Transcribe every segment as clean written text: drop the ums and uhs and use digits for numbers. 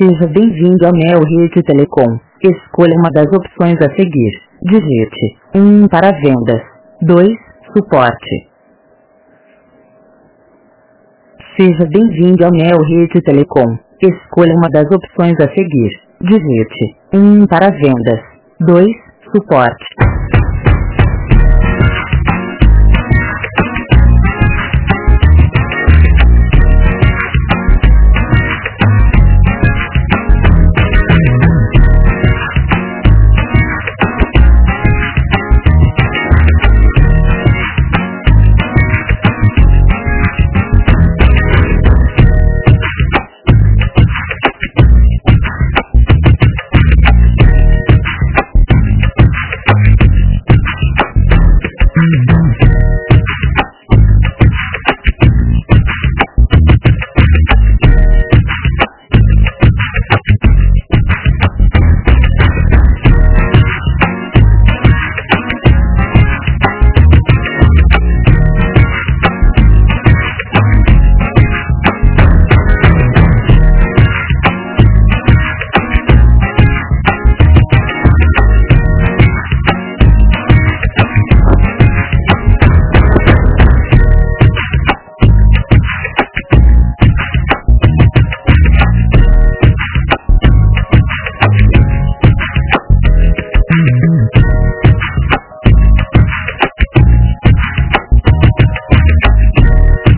Seja bem-vindo ao Mel Rede Telecom. Escolha uma das opções a seguir. Digite 1 para vendas, 2, suporte. Seja bem-vindo ao Mel Rede Telecom. Escolha uma das opções a seguir. Digite 1 para vendas, 2, suporte.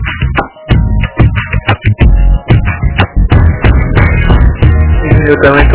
Eu também